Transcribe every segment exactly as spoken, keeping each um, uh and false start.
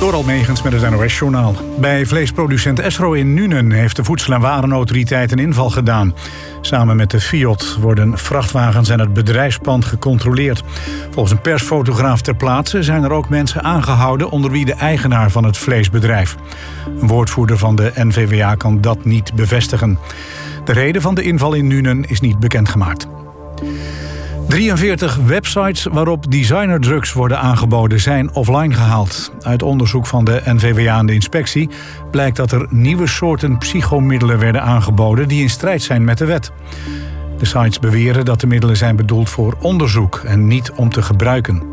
Door Almegens met het N O S-journaal. Bij vleesproducent Esro in Nuenen heeft de Voedsel- en Warenautoriteit een inval gedaan. Samen met de Fiat worden vrachtwagens en het bedrijfspand gecontroleerd. Volgens een persfotograaf ter plaatse zijn er ook mensen aangehouden, onder wie de eigenaar van het vleesbedrijf. Een woordvoerder van de N V W A kan dat niet bevestigen. De reden van de inval in Nuenen is niet bekendgemaakt. drieënveertig websites waarop designerdrugs worden aangeboden zijn offline gehaald. Uit onderzoek van de N V W A en de inspectie blijkt dat er nieuwe soorten psychomiddelen werden aangeboden die in strijd zijn met de wet. De sites beweren dat de middelen zijn bedoeld voor onderzoek en niet om te gebruiken.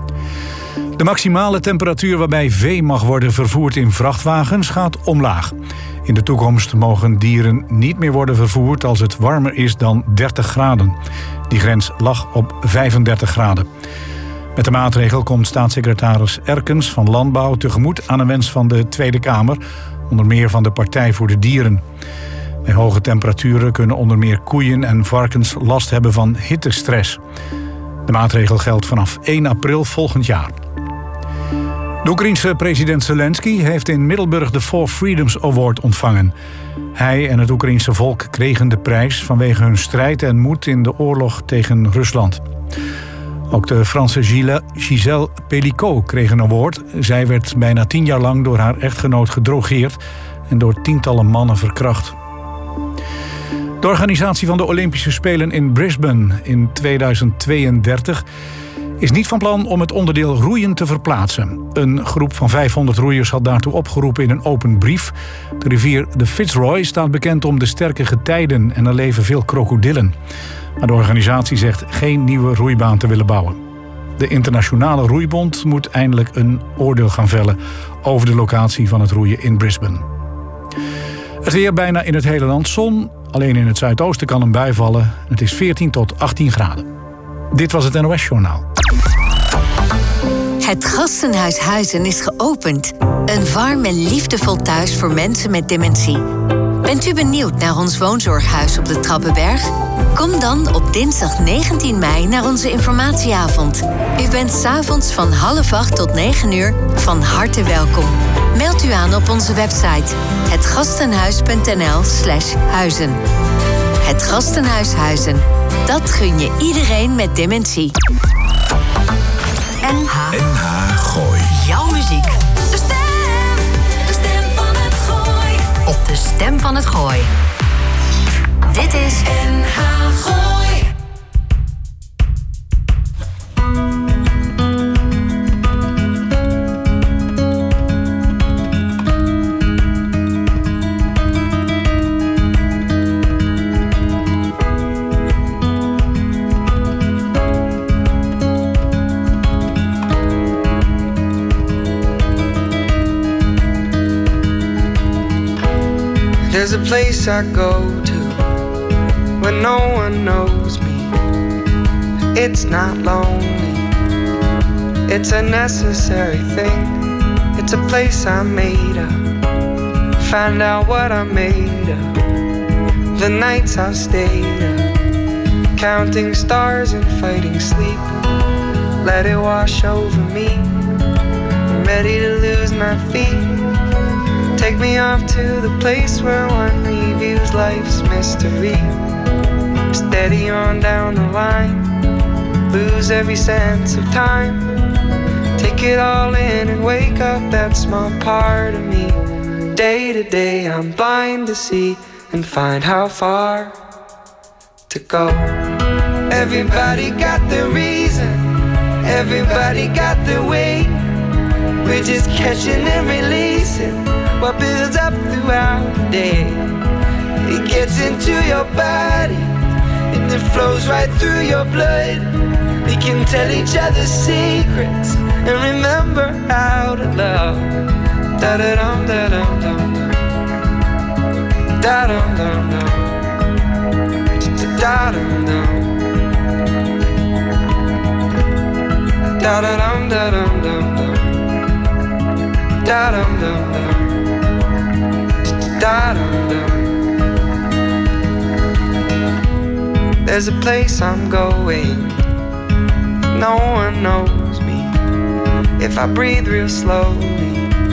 De maximale temperatuur waarbij vee mag worden vervoerd in vrachtwagens gaat omlaag. In de toekomst mogen dieren niet meer worden vervoerd als het warmer is dan dertig graden. Die grens lag op vijfendertig graden. Met de maatregel komt staatssecretaris Erkens van Landbouw tegemoet aan een wens van de Tweede Kamer, onder meer van de Partij voor de Dieren. Bij hoge temperaturen kunnen onder meer koeien en varkens last hebben van hittestress. De maatregel geldt vanaf één april volgend jaar. De Oekraïense president Zelensky heeft in Middelburg de Four Freedoms Award ontvangen. Hij en het Oekraïense volk kregen de prijs vanwege hun strijd en moed in de oorlog tegen Rusland. Ook de Franse Gisèle Pelicot kreeg een award. Zij werd bijna tien jaar lang door haar echtgenoot gedrogeerd en door tientallen mannen verkracht. De organisatie van de Olympische Spelen in Brisbane in tweeduizend tweeëndertig is niet van plan om het onderdeel roeien te verplaatsen. Een groep van vijfhonderd roeiers had daartoe opgeroepen in een open brief. De rivier de Fitzroy staat bekend om de sterke getijden en er leven veel krokodillen. Maar de organisatie zegt geen nieuwe roeibaan te willen bouwen. De Internationale Roeibond moet eindelijk een oordeel gaan vellen over de locatie van het roeien in Brisbane. Het weer bijna in het hele land zon. Alleen in het zuidoosten kan een bui vallen. Het is veertien tot achttien graden. Dit was het N O S-journaal. Het Gastenhuis Huizen is geopend. Een warm en liefdevol thuis voor mensen met dementie. Bent u benieuwd naar ons woonzorghuis op de Trappenberg? Kom dan op dinsdag negentien mei naar onze informatieavond. U bent 's avonds van half acht tot negen uur van harte welkom. Meld u aan op onze website hetgastenhuis punt n l slash huizen. Het Gastenhuis Huizen. Dat gun je iedereen met dementie. N H. N H Gooi. Jouw muziek. De stem. De stem van het Gooi. Op de stem van het Gooi. Dit is N H Gooi. There's a place I go to when no one knows me. It's not lonely, it's a necessary thing. It's a place I'm made of. Find out what I'm made of. The nights I've stayed up, counting stars and fighting sleep. Let it wash over me. I'm ready to lose my feet. Take me off to the place where one reviews life's mystery. Steady on down the line, lose every sense of time. Take it all in and wake up that small part of me. Day to day I'm blind to see and find how far to go. Everybody got their reason, everybody got their way. We're just catching and releasing what builds up throughout the day. It gets into your body and it flows right through your blood. We can tell each other secrets and remember how to love. Da da dum da dum dum da dum dum dum da dum dum da da dum da dum dum dum da dum dum dum. There's a place I'm going, no one knows me. If I breathe real slowly,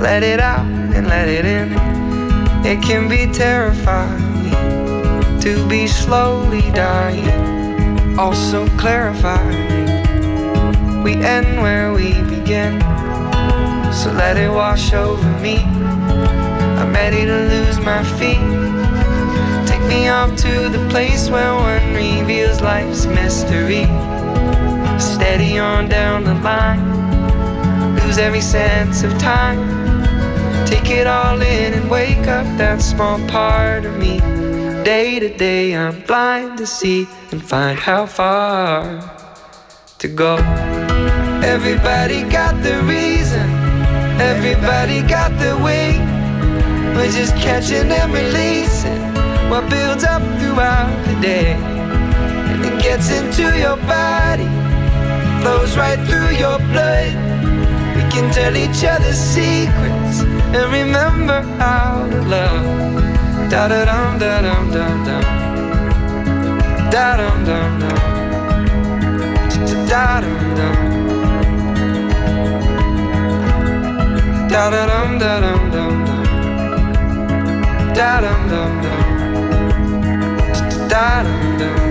let it out and let it in. It can be terrifying to be slowly dying, also clarifying. We end where we begin, so let it wash over me. I'm ready to lose my feet. Take me off to the place where one reveals life's mystery. Steady on down the line, lose every sense of time. Take it all in and wake up that small part of me. Day to day I'm blind to see and find how far to go. Everybody got the reason, everybody got the way. We're just catching and releasing what builds up throughout the day. And it gets into your body, flows right through your blood. We can tell each other secrets and remember how to love. Da da dum da dum dum dum, da dum dum dum, da dum dum, da da dum da dum dum dum, da dum dum dum, da dum dum.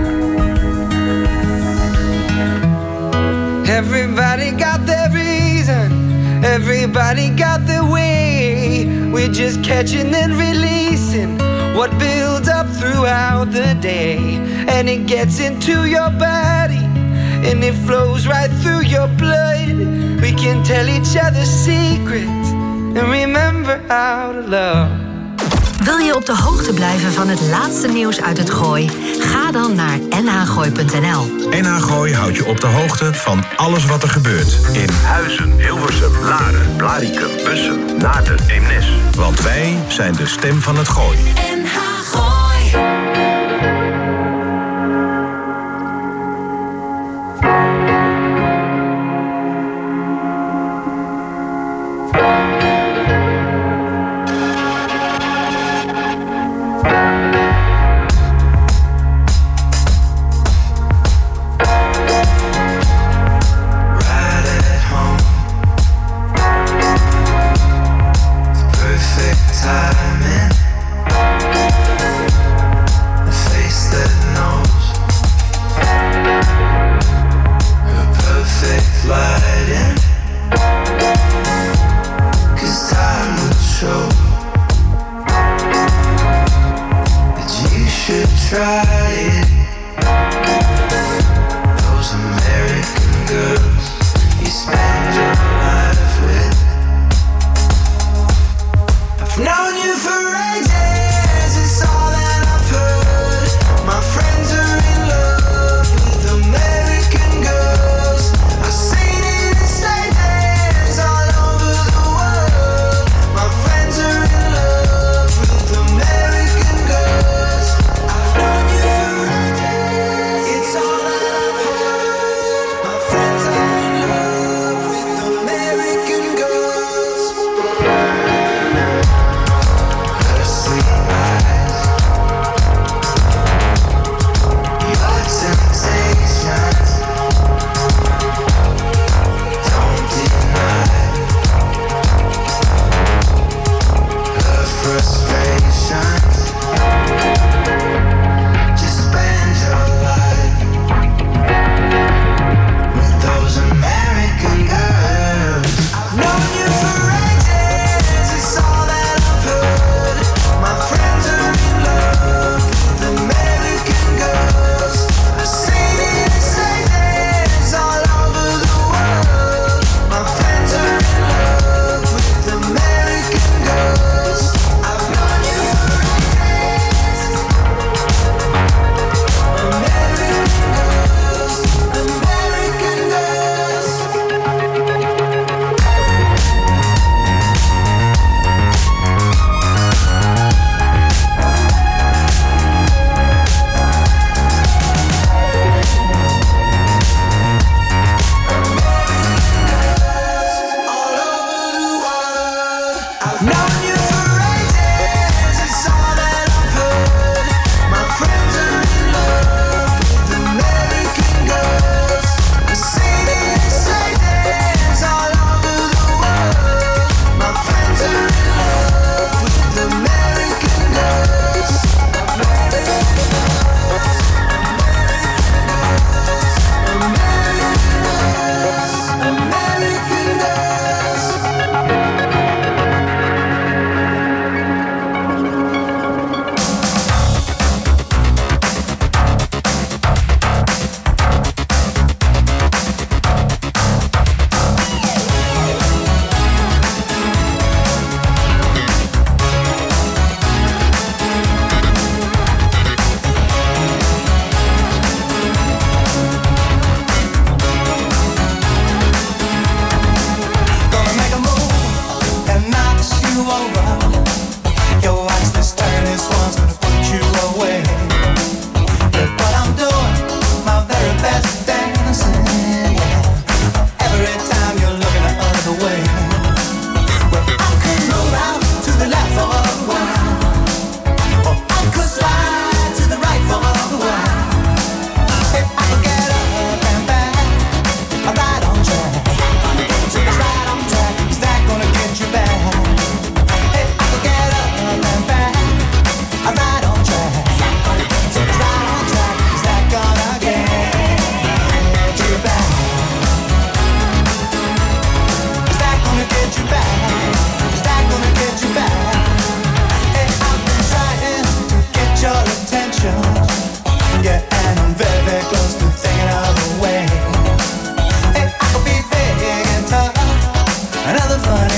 Everybody got their reason, everybody got their way. We're just catching and releasing what builds up throughout the day. And it gets into your body, and it flows right through your blood. We can tell each other secrets and remember how to love. Wil je op de hoogte blijven van het laatste nieuws uit het Gooi? Ga dan naar n h gooi punt n l. N H Gooi houdt je op de hoogte van alles wat er gebeurt. In Huizen, Hilversum, Laren, Blaricum, Bussen, Naarden, Eemnes. Want wij zijn de stem van het Gooi. N H Gooi.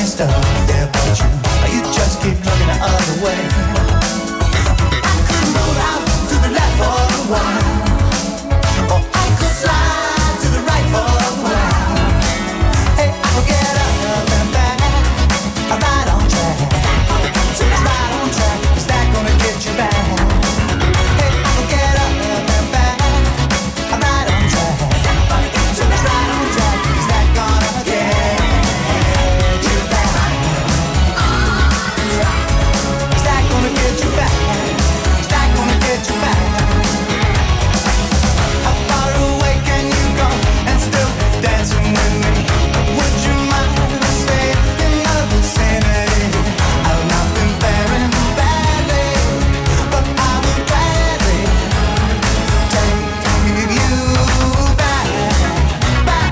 and stuff, yeah, but you, you just keep looking the other way. I could roll out to the left for a while, or I could slide to the right for a while. Hey, I could get up and back, I'm right on track. Right on track, is that gonna get you back? Hey, I could get up and back, I'm right on track. Right on track, is that gonna get you back? Is that gonna get you back? Is that gonna get you back? How far away can you go and still dancing with me? Would you mind staying in the vicinity? I've not been faring badly, but I will gladly take you back, back.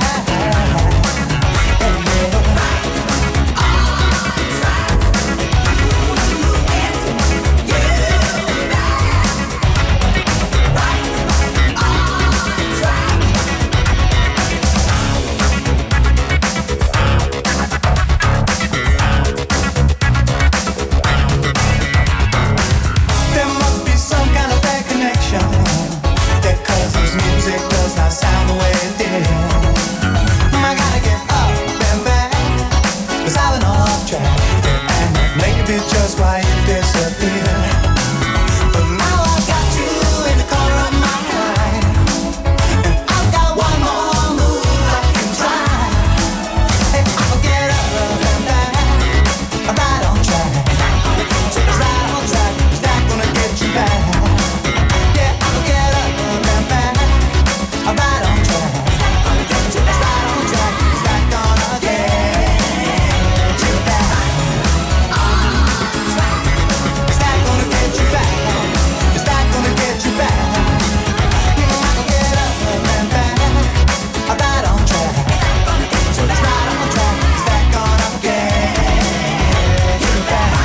There must be some kind of bad connection, that causes music does not sound the way it did. I gotta get up and back, cause I've been off track, and maybe just why you disappeared. But now I've got you in the corner of my mind, and I've got one more move I can try. Hey, I'll get up and back, I'm right on track. Right on track, is that gonna get you back? Yeah, I'll get up and back, I'm right on track. Right on track, is that gonna get you back? Is that gonna get you back? Is that gonna get you back? I'll get up and back, I'm right on track. Right on track, is that gonna get you back?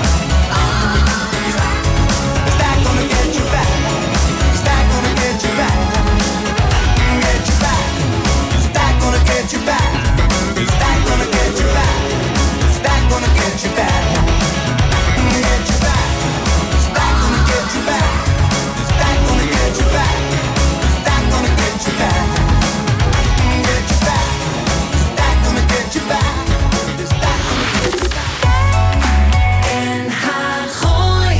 Is that gonna get you back? Is that gonna get you back? Get you back. Is that gonna get you back? Is that gonna get you back? Is that gonna get you back? Get you back. Is that gonna get you back? Is that gonna get you back? Is that gonna get you back? Get you back. Is that gonna get you back? Is that gonna get you back? En haar gooi.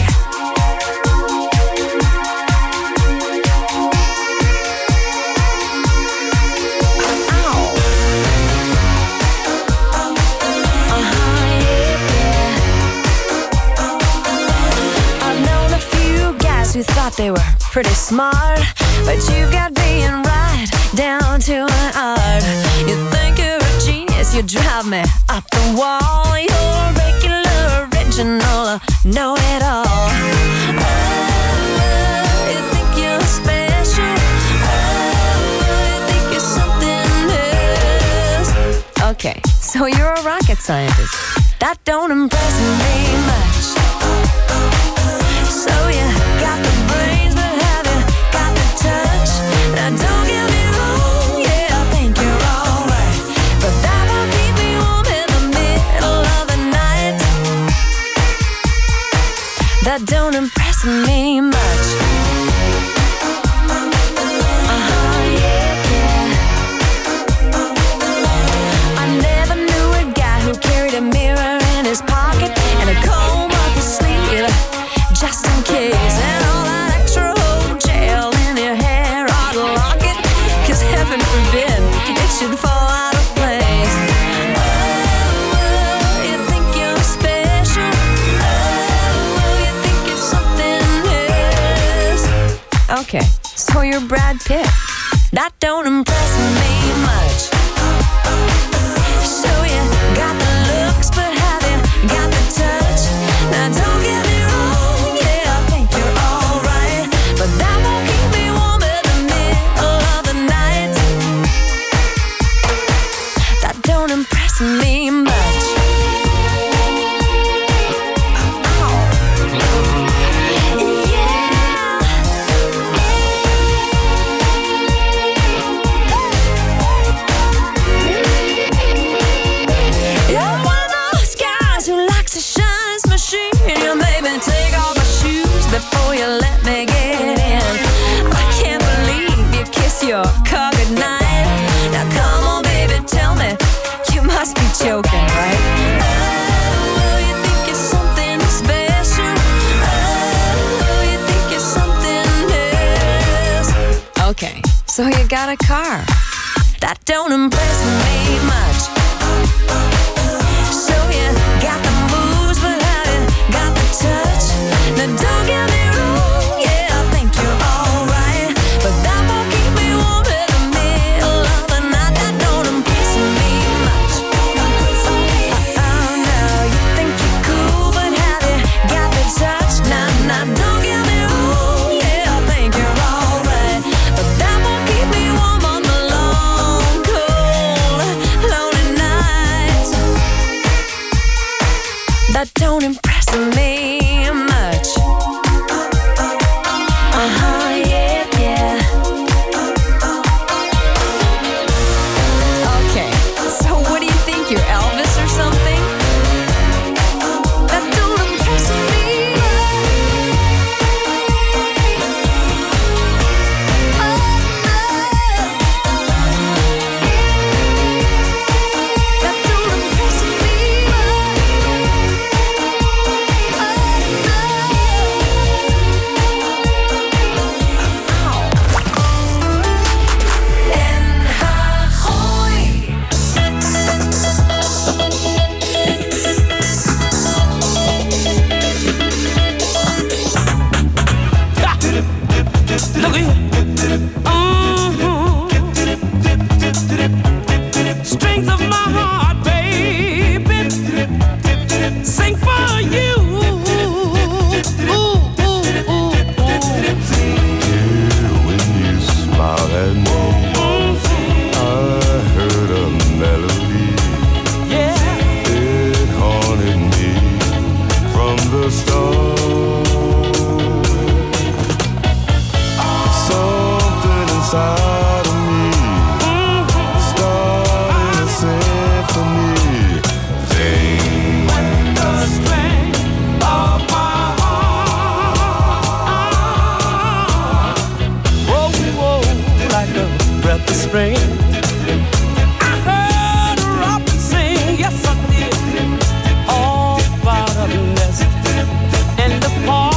I've known a few guys who thought they were pretty smart, but you've got being right down to an art. You think you're a genius, you drive me up the wall. You're regular, original, know it all. Oh, you think you're special. Oh, you think you're something else. Okay, so you're a rocket scientist. That don't impress me much. So you got the brains, but have you got the touch? Now don't get me wrong, yeah, I think you're alright, but that won't keep me warm in the middle of the night. That don't impress me much. Uh-huh, yeah, yeah. I never knew a guy who carried a mirror in his pocket and a comb up his sleeve, just in case. And all that extra old gel in your hair ought to lock it, cause heaven forbid it should fall out of place. Oh, you think you're special. Oh, you think you're something else. Okay, so you're Brad Pitt. That don't impress me much. So you got the looks, but have you got the touch? Now don't get me wrong, yeah, I think you're alright, but that won't keep me warm in the middle of the night. That don't impress me much. Yeah. got a car. That don't impress me much. So you got the moves, but how you got the touch? Now don't get me wrong, yeah, I think you're alright, but that won't keep me warm in the middle of the night. That don't impress me much. Oh no, you think you're cool, but have you got the touch? Nah, nah, don't get me wrong, yeah, I think you're alright, but that won't keep me warm on the long, cold, lonely nights. That don't impress me much. Uh-huh, yeah, yeah. Okay, so what do you think, you're Elvis or something? That don't impress me much. Oh, no. That don't impress me much. Look here. Mm-hmm. Strings of my heart, baby, sing for you. Ooh, ooh, ooh, ooh. When you smiled at me, I heard a melody. Yeah. It haunted me from the start. Something inside of me started a symphony. Sing When the strength of my heart, whoa, whoa, like a breath of spring. I heard a robin sing, yes I did, all about a nest in the park.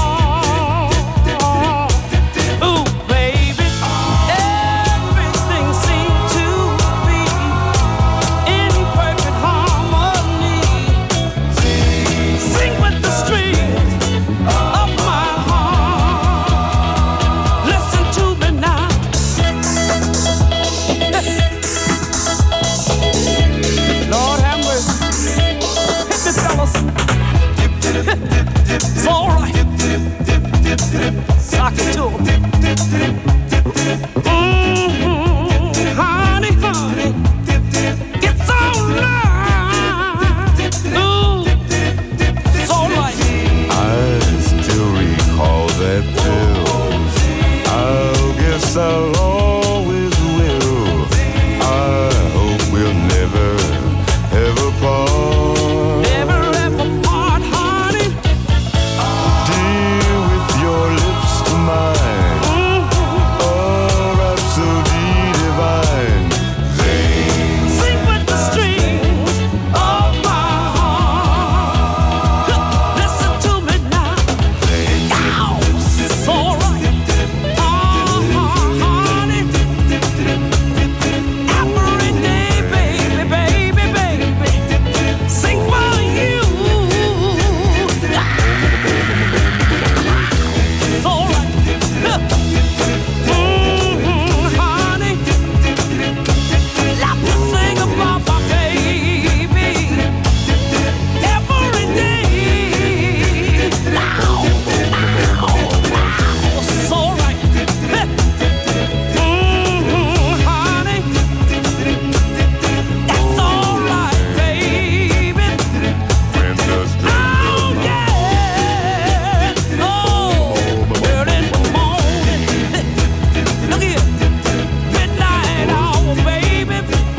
Ooh, baby, everything seemed to be in perfect harmony. Sing with the strings of my heart. Listen to me now. Lord have mercy. Hit me, fellas. It's all right. Sock it to 'em. Mm-hmm. Honey, honey, it's all right. Ooh, it's all right. I still recall that pill. I guess I'll always will. I hope we'll never ever part. Never ever part, honey. Dear, with your lips to mine, Mm-hmm. a rhapsody divine. Sing Sing with the strings of my heart. Listen to me now. Ow, it's all right. Uh-huh, honey. Every day, baby, baby, baby, sing for you. It's all right. Mm-hmm, honey. Love to sing about my baby every day. Now, it's all right. Mm-hmm, honey. That's all right, baby. when the strength Oh, yeah. Oh, early in the morning. Look here. Midnight hour, baby.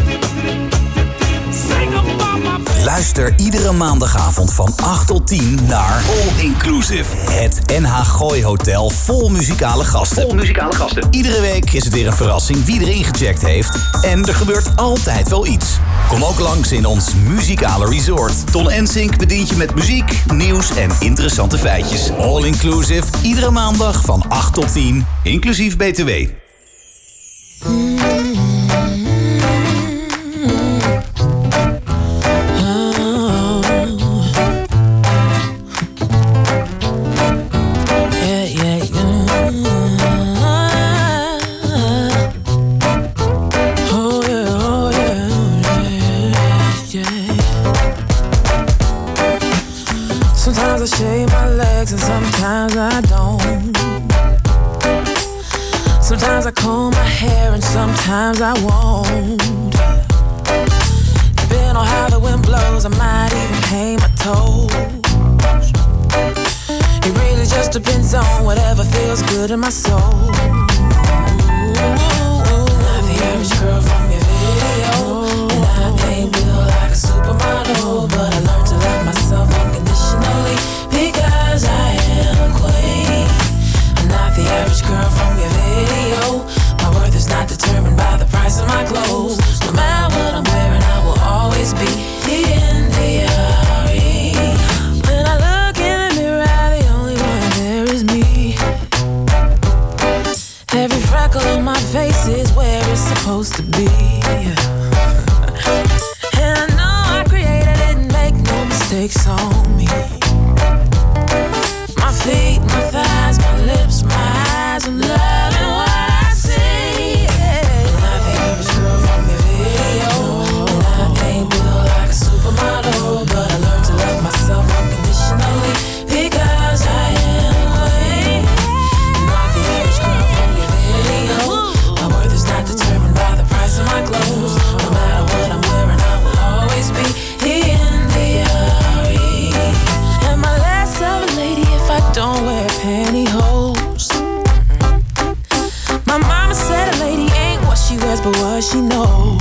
Sing about my baby. Luister iedere maandagavond van acht tot tien naar All Inclusive. Het N H Gooi Hotel vol muzikale gasten. Vol muzikale gasten. Iedere week is het weer een verrassing wie erin gecheckt heeft. En er gebeurt altijd wel iets. Kom ook langs in ons muzikale resort. Ton Ensink bedient je met muziek, nieuws en interessante feitjes. All Inclusive, iedere maandag van acht tot tien, inclusief B T W. I shave my legs and sometimes I don't. Sometimes I comb my hair and sometimes I won't. Depending on how the wind blows, I might even paint my toes. It really just depends on whatever feels good in my soul. Not the average girl from your video, and I ain't built like a supermodel, but I learned to love myself unconditionally because I am a queen. I'm not the average girl from your video. My worth is not determined by the price of my clothes. No matter what I'm wearing, I will always be in the R E. When I look in the mirror, the only one there is me. Every freckle on my face is where it's supposed to be. And I know I created it and make no mistakes on me. My feet, my thighs, my lips, my eyes, I'm loving what I see. I'm not the average girl from your video, and I ain't built like a supermodel, but I learned to love myself unconditionally because I am a queen. I'm not the average girl from your video. My worth is not determined by the price of my clothes. No matter what I'm wearing, I will always be in the R E. Am I less of a lady if I don't wear pantyhose? My mama said a lady ain't what she wears but what she knows.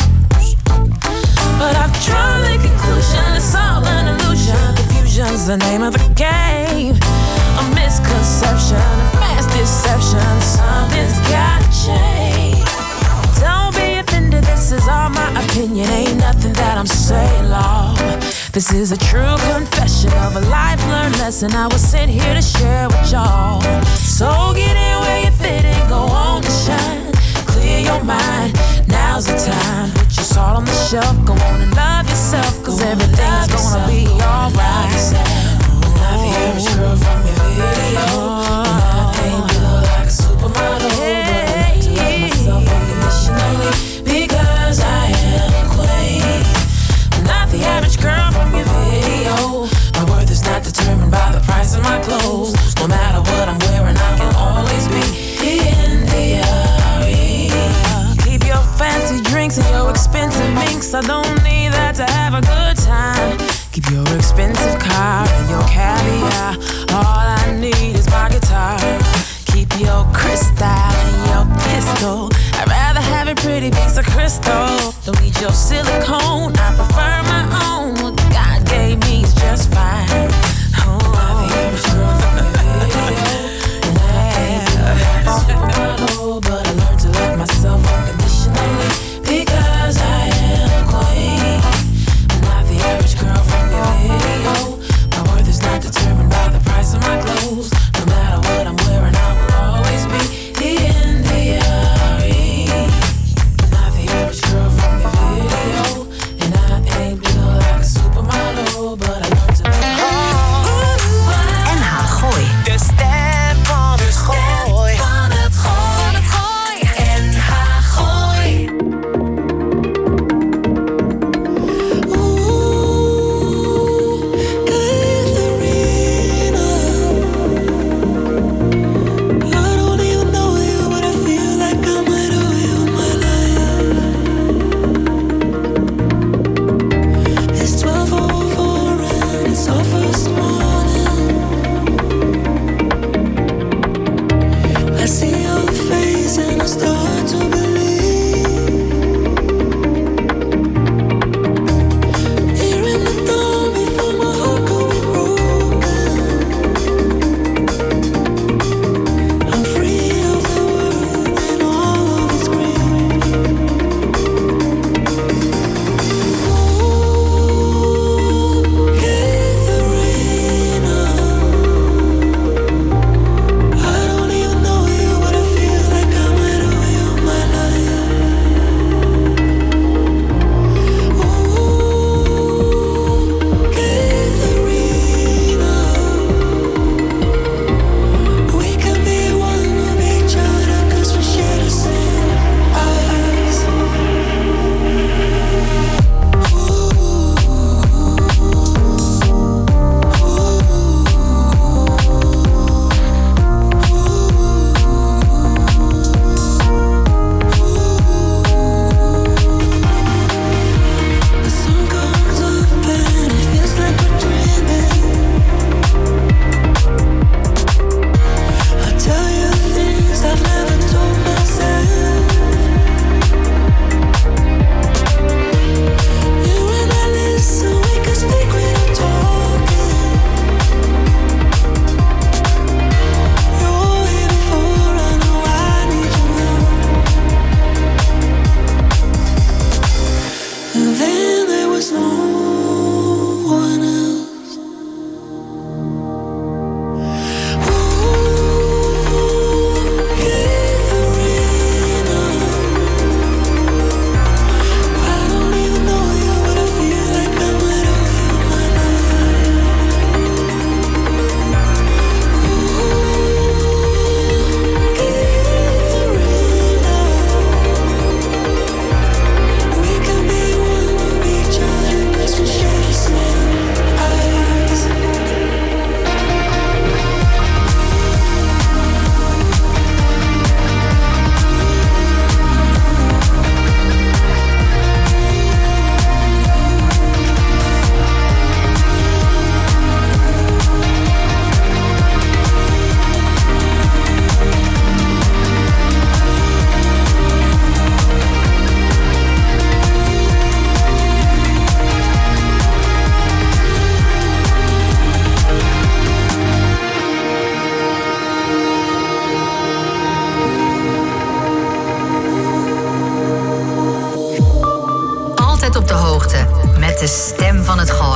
But I've drawn the conclusion it's all an illusion. Confusion's the name of the game. A misconception, a mass deception. Something's gotta change. Don't be offended, this is all my opinion. Ain't nothing that I'm saying, Lord. This is a true confession of a life-learned lesson I was sent here to share with y'all. So get in where you fit and go on and shine. Clear your mind, now's the time. Put your salt on the shelf, go on and love yourself, cause everything's gonna be alright. I'm not the average girl from your video, and I ain't built like a supermodel, but I learned to love myself unconditionally because I am a queen. I'm not the average girl from your video. My worth is not determined by the price of my clothes. No matter what I'm wearing, I can always be in the R E. Keep your fancy drinks and your expensive minks. I don't need that to have a good time. Keep your expensive car and your caviar. All I need is my guitar. Keep your crystal and your pistol. I'd rather have a pretty piece of crystal. Don't need your silicone, I prefer my own. What God gave me is just fine. Oh, I'm the average girl from your video, and I ain't built like a supermodel, but I learned to love myself unconditionally because I am a queen. I'm not the average girl from your video. My worth is not determined by the price of my clothes. No matter what I'm wearing, I will always be in the R E. I'm not the average girl from your video, and I ain't built like a supermodel.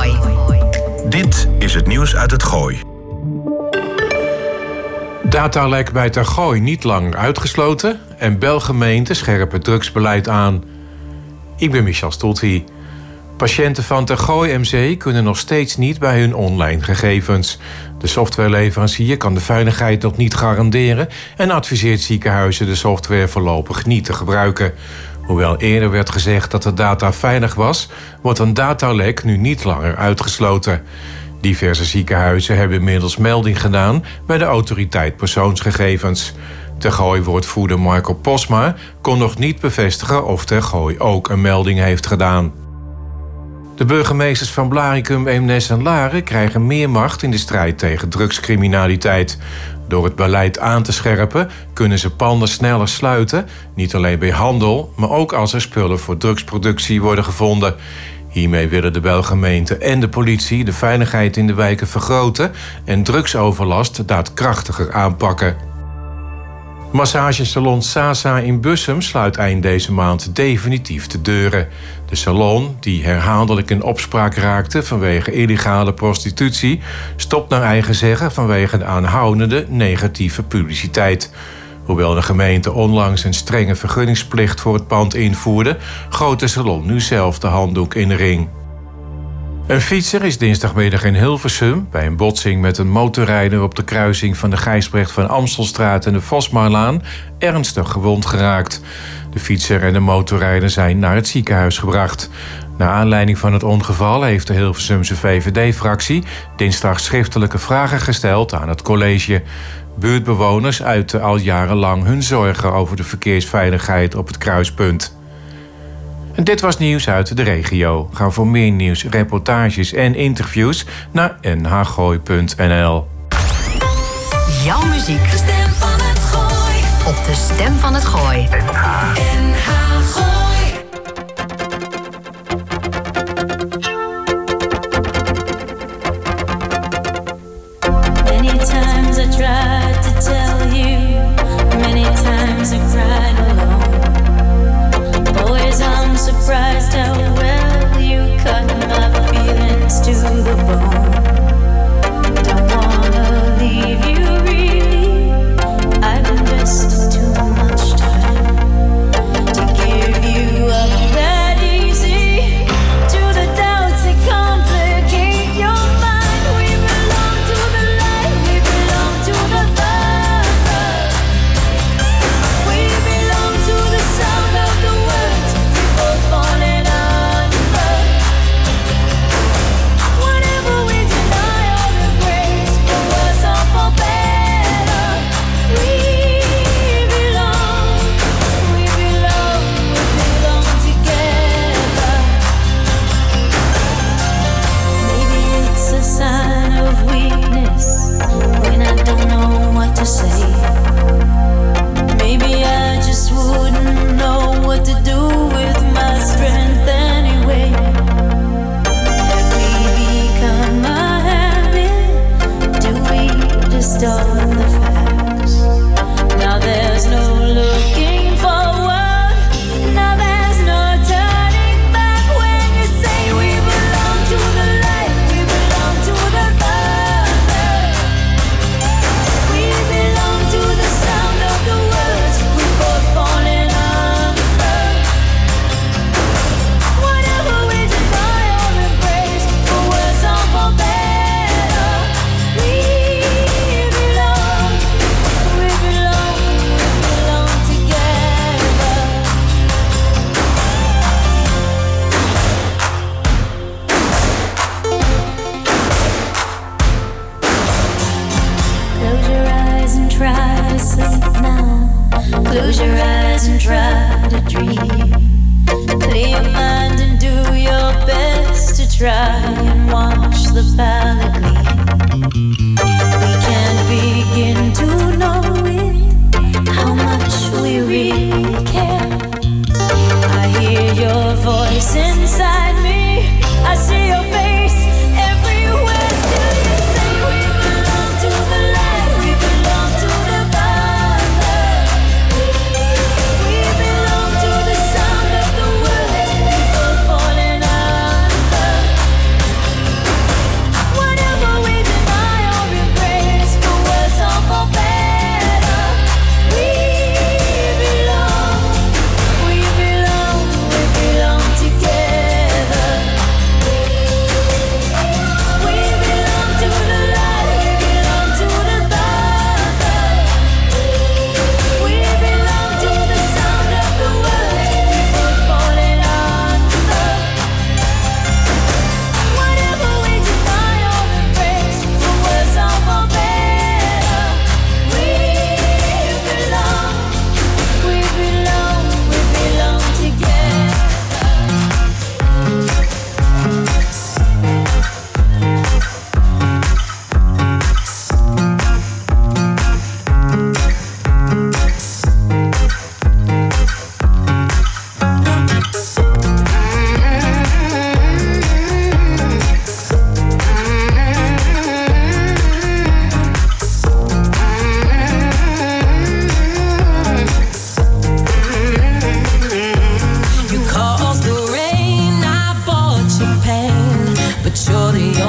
Gooi. Dit is het nieuws uit het Gooi. Datalek bij Ter Gooi niet langer uitgesloten en Belgemeente scherpen drugsbeleid aan. Ik ben Michel Stolti. Patiënten van Ter Gooi M C kunnen nog steeds niet bij hun online gegevens. De softwareleverancier kan de veiligheid nog niet garanderen en adviseert ziekenhuizen de software voorlopig niet te gebruiken. Hoewel eerder werd gezegd dat de data veilig was, wordt een datalek nu niet langer uitgesloten. Diverse ziekenhuizen hebben inmiddels melding gedaan bij de autoriteit persoonsgegevens. Ter Gooi-woordvoerder Marco Posma kon nog niet bevestigen of Ter Gooi ook een melding heeft gedaan. De burgemeesters van Blaricum, Eemnes en Laren krijgen meer macht in de strijd tegen drugscriminaliteit. Door het beleid aan te scherpen kunnen ze panden sneller sluiten, niet alleen bij handel, maar ook als er spullen voor drugsproductie worden gevonden. Hiermee willen de Belgemeente en de politie de veiligheid in de wijken vergroten en drugsoverlast daadkrachtiger aanpakken. Massagesalon Sasa in Bussum sluit eind deze maand definitief de deuren. De salon, die herhaaldelijk in opspraak raakte vanwege illegale prostitutie, stopt naar eigen zeggen vanwege de aanhoudende negatieve publiciteit. Hoewel de gemeente onlangs een strenge vergunningsplicht voor het pand invoerde, gooit de salon nu zelf de handdoek in de ring. Een fietser is dinsdagmiddag in Hilversum bij een botsing met een motorrijder op de kruising van de Gijsbrecht van Amstelstraat en de Vosmaarlaan ernstig gewond geraakt. De fietser en de motorrijder zijn naar het ziekenhuis gebracht. Naar aanleiding van het ongeval heeft de Hilversumse V V D-fractie dinsdag schriftelijke vragen gesteld aan het college. Buurtbewoners uiten al jarenlang hun zorgen over de verkeersveiligheid op het kruispunt. En dit was nieuws uit de regio. Ga voor meer nieuws, reportages en interviews naar n h gooi punt n l. Jouw muziek. De stem van het Gooi. Op de Stem van het Gooi. N H Gooi. Many times I tried to tell you, many times I cried alone. Always I'm surprised how well you cut my feelings to the bone. Don't wanna leave you really, I've invested too much time to give you up that easy. To the doubts that complicate your mind, we belong to the light, we belong to the love. We belong to the sound of the words we both falling under. Whatever we deny or embrace, for worse or for better, we belong, we belong, we belong together. Maybe it's a sign of weakness when I don't know what to say. Maybe I just wouldn't know what to do with my strength anyway. Have we become a habit? Do we just own the facts? Now there's no looking forward. Now there's no turning back when you say we belong to the light, we belong to the love. We belong to the sound of the words we both falling under. Whatever we deny or embrace, for worse or for better, we belong, we belong, we belong together. Close your eyes and try to sleep now. Close your eyes and try to dream. Clear your mind and do your best to try and watch the palette gleam. We can't begin to know it, how much we really care. I hear your voice inside me, I see your face everywhere. Still you say we belong to the light, we belong to the love. We belong to the sound of the words we both falling under.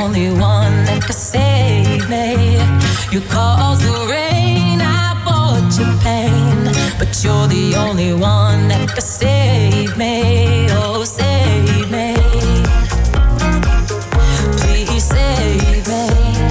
only one that could save me. You caused the rain, I bought your pain, but you're the only one that could save me. Oh, save me. Please save me.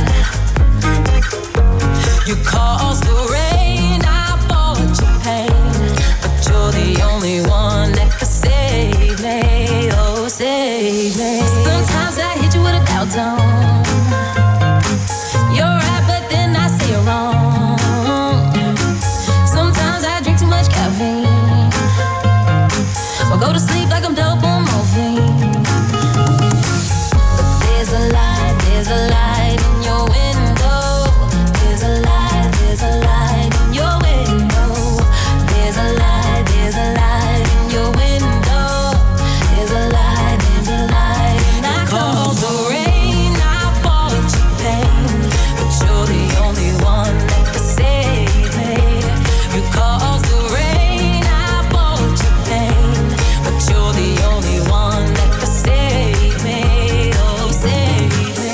You caused the rain, I bought your pain, but you're the only one that could save me. Oh, save me. Sometimes I hit you with a doubt zone. You're right, but then I say you're wrong. Sometimes I drink too much caffeine, or go to sleep like I'm dope on morphine. But there's a light, there's a light in your window. There's a light, there's a light in your window. There's a light, there's a light in your window. There's a light, there's a light, and I called the rain, I bought you pain, but you're the only one that could save me. You caused the rain, I bought you pain, but you're the only one that could save me. Oh, save me.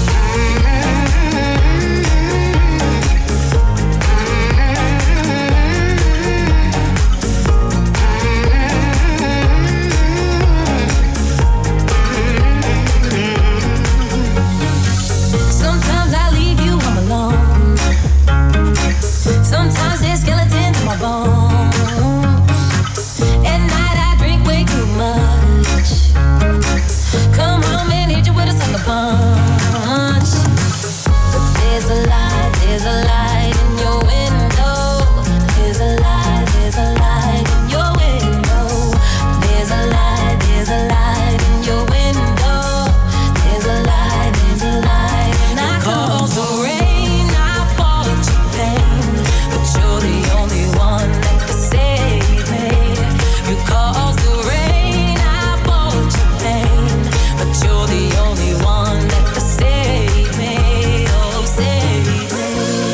Sometimes I leave you home alone. Sometimes there's skeletons in my bones. At night I drink way too much. Come home and hit you with a sucker punch. But there's a light, there's a light in your window. There's a light, there's a light in your window. There's a light, there's a light in your window. There's a light, there's a light, and I caused the rain, I bought you pain, but you're the only one that could save me. You caused the rain, I bought you pain, but you're the only one that could save me. Oh, save me.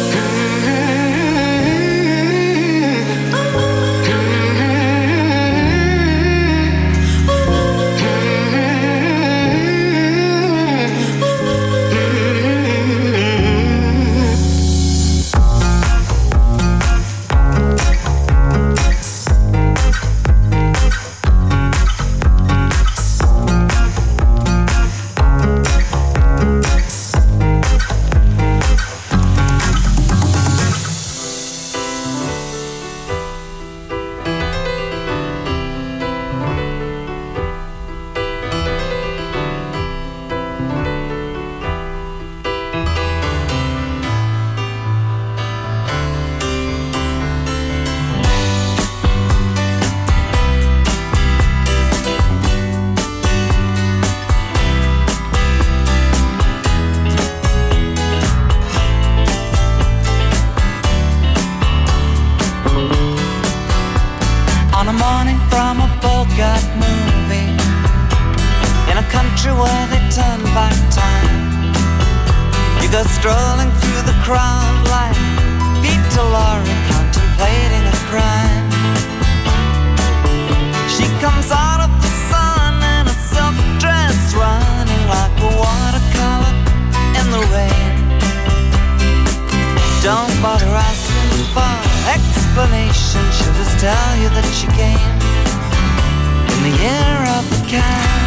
On a morning from a Bogart movie, in a country where they turn back time, you go strolling through the crowd like Peter Lorre contemplating a crime. She comes out of the sun in a silk dress, running like a watercolor in the rain. Don't bother asking for explanation, she'll just tell you that she came in the year of the cat.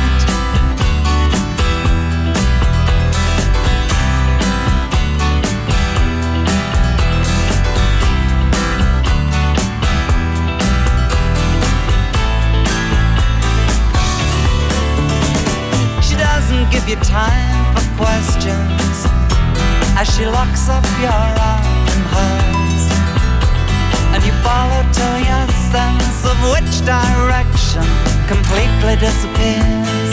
She doesn't give you time for questions as she locks up your arm in hers, and you follow till your sense of which direction completely disappears.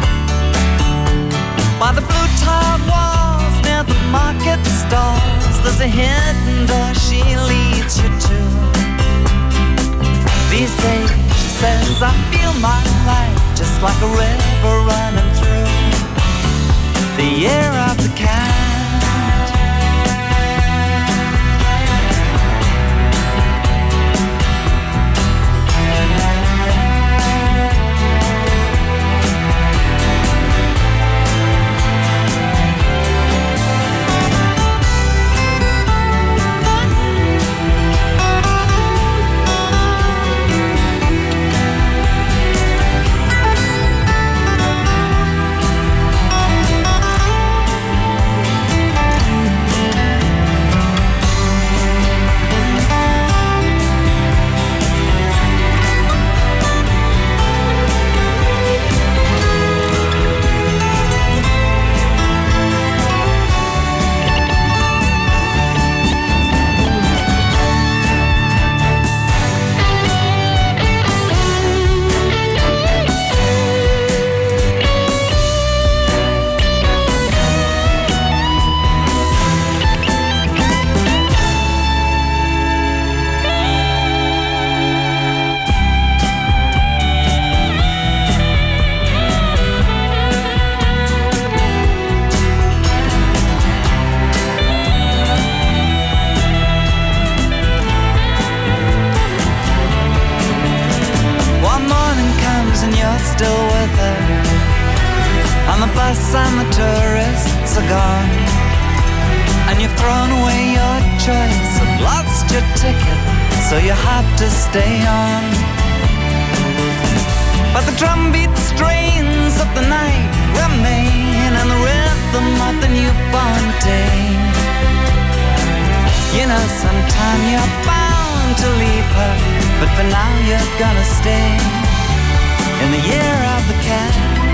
By the blue tiled walls near the market stalls, there's a hidden door she leads you to. These days, she says, I feel my life just like a river running through the year of the cat. gone, and you've thrown away your choice and lost your ticket, so you have to stay on. But the drumbeat strains of the night remain, and the rhythm of the newborn day. You know, sometime you're bound to leave her, but for now you're gonna stay in the year of the cat.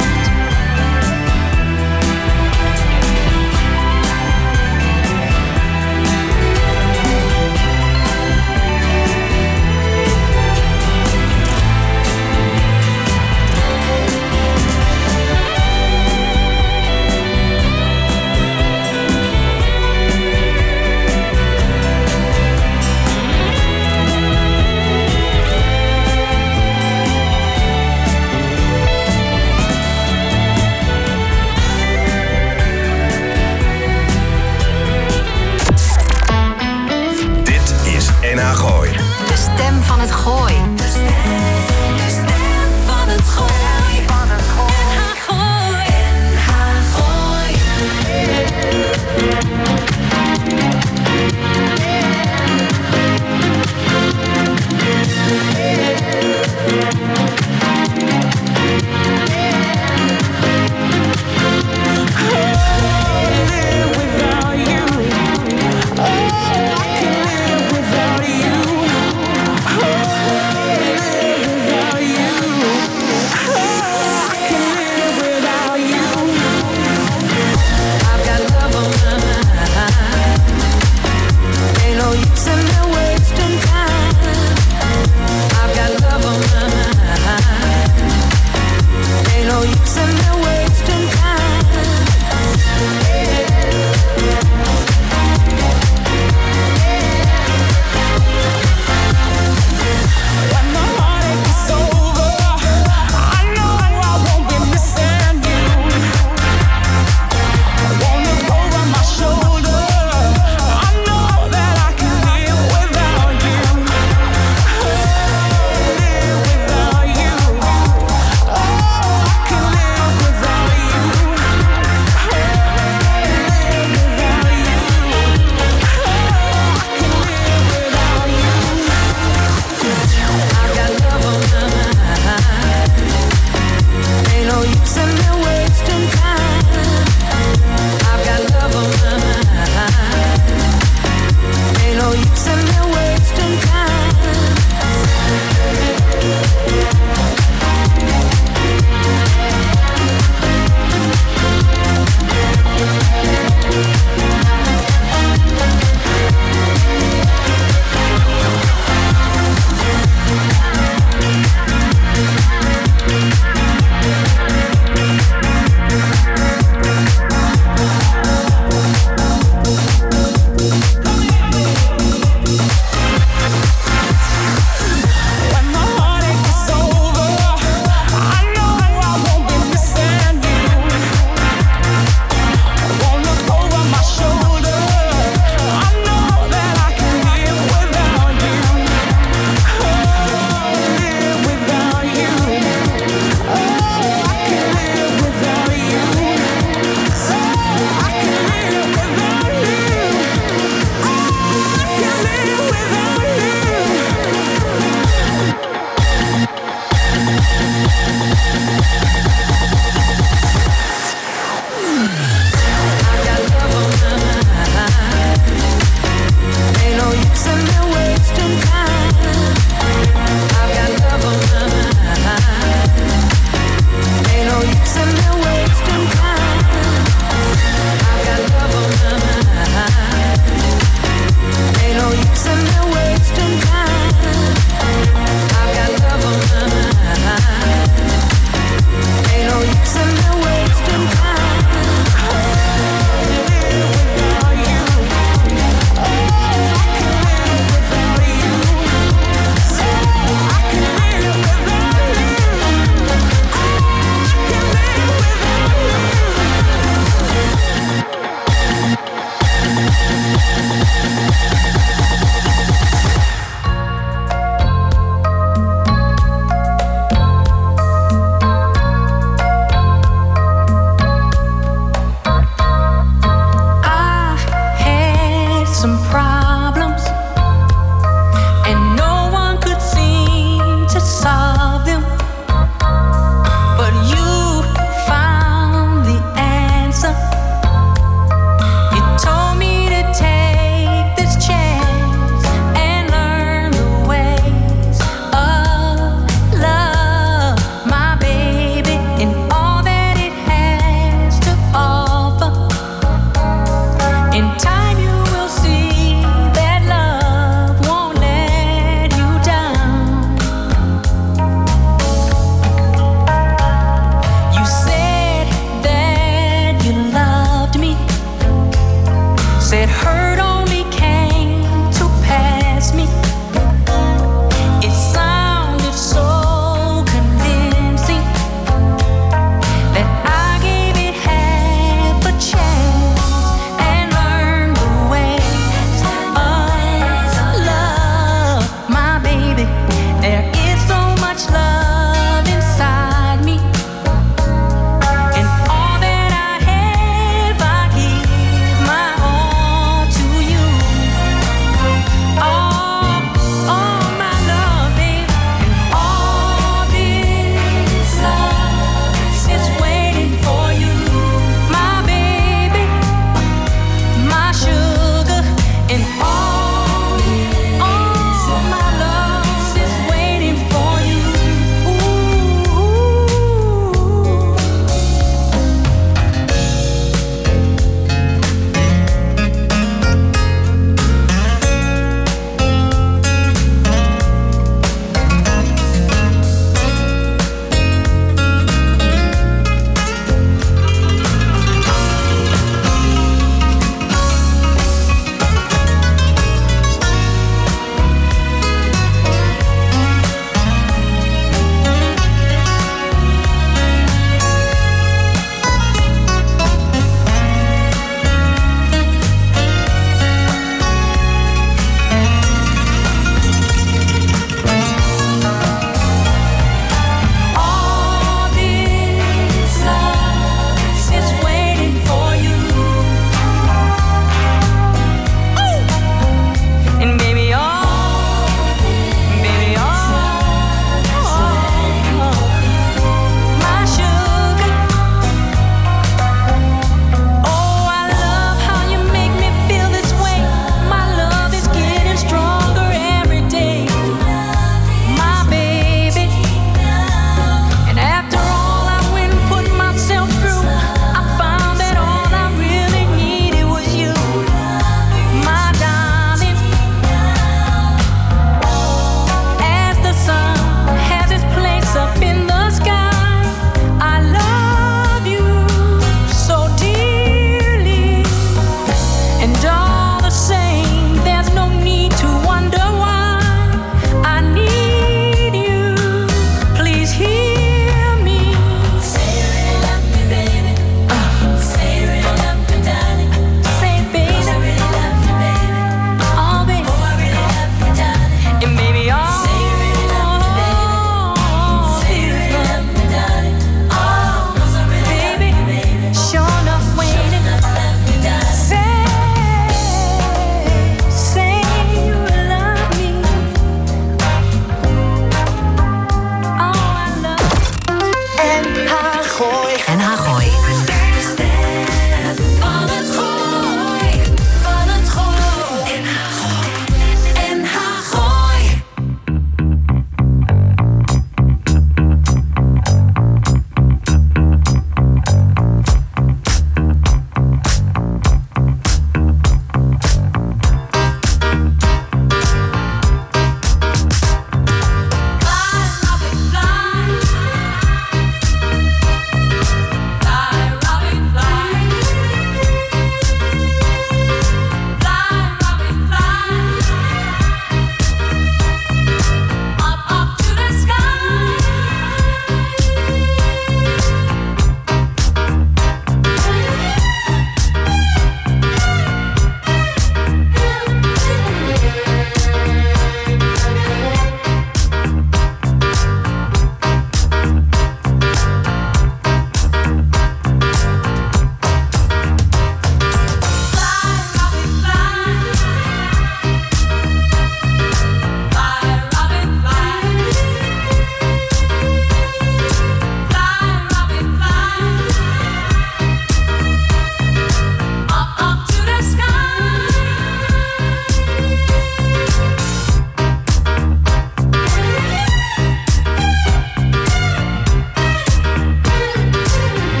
N H Gooi. De stem van het Gooi. De stem van het Gooi. Van het Gooi. N H Gooi. Oh,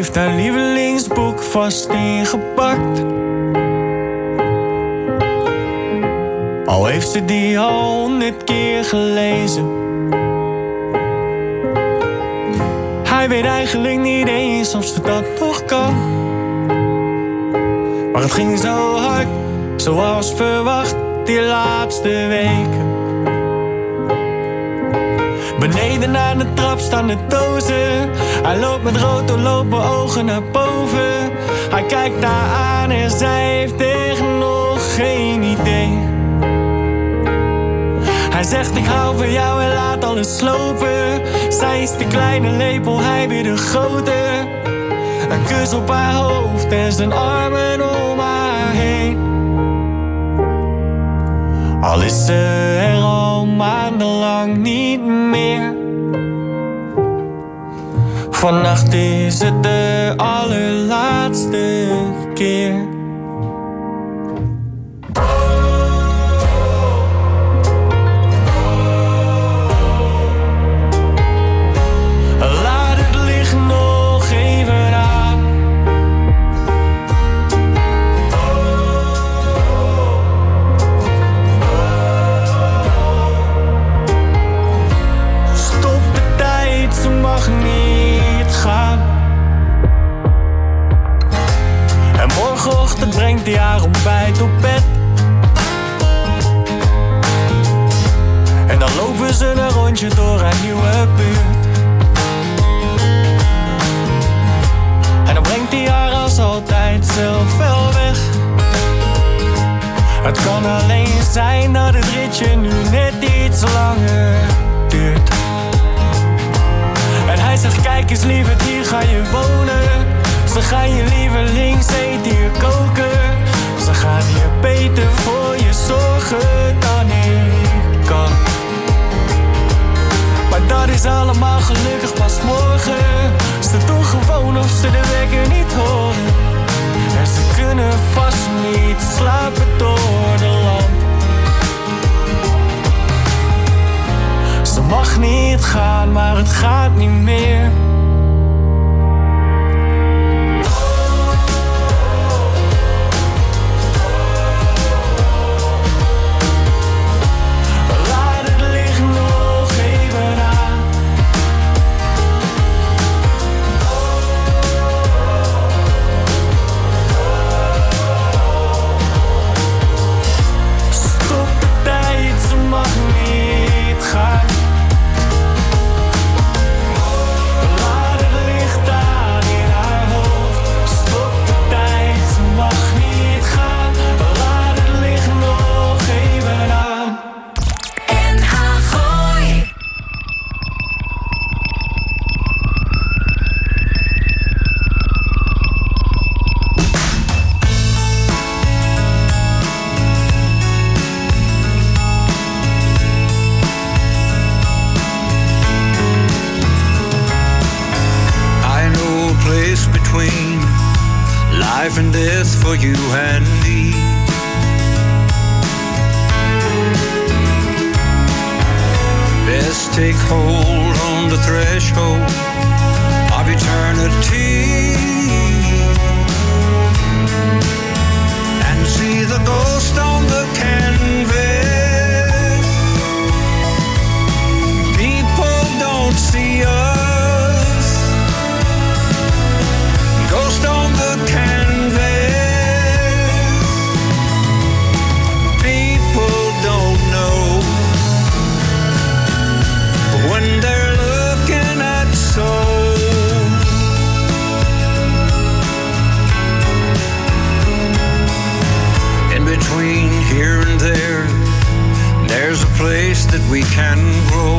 heeft haar lievelingsboek vast ingepakt. Al heeft ze die al honderd keer gelezen. Hij weet eigenlijk niet eens of ze dat nog kan. Maar het ging zo hard, zoals verwacht, die laatste weken. Beneden aan de trap staan de dozen. Hij loopt met rood doorlopen ogen naar boven. Hij kijkt haar aan en zij heeft echt nog geen idee. Hij zegt ik hou van jou en laat alles slopen. Zij is de kleine lepel, hij weer de grote. Een kus op haar hoofd en zijn armen om haar heen. Al is ze er al maandenlang niet meer. Vannacht is het de allerlaatste keer. Laat het licht nog even aan. Stop de tijd, ze mag niet gaan. En morgenochtend brengt hij haar ontbijt op bed. En dan lopen ze een rondje door haar nieuwe buurt. En dan brengt hij haar als altijd zelf wel weg. Het kan alleen zijn dat het ritje nu net iets langer duurt. En hij zegt kijk eens lieverd, hier ga je wonen. Ze gaan je lievelingseten hier koken. Ze gaan hier beter voor je zorgen dan ik kan. Maar dat is allemaal gelukkig pas morgen. Ze doen gewoon of ze de wekker niet horen. En ze kunnen vast niet slapen door de lamp. Ze mag niet gaan, maar het gaat niet meer. Life and death for you and me. Best take hold on the threshold of eternity and see the ghost on the canvas. People don't see us. Ghost on the canvas. When they're looking at souls, in between here and there, there's a place that we can grow.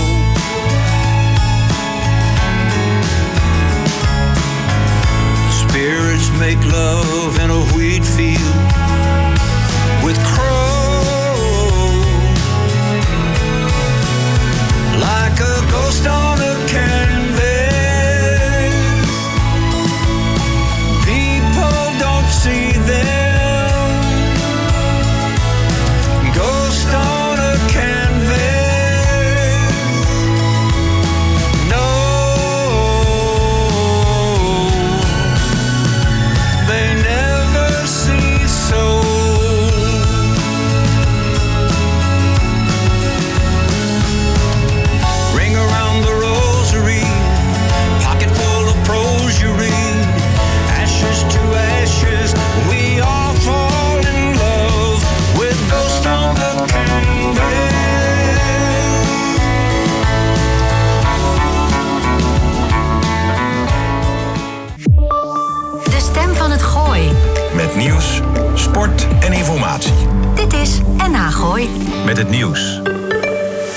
The spirits make love in a wheat field with crows, like a ghost on a canvas. People don't see them. Ghost on a canvas. No. Gooi. Met het nieuws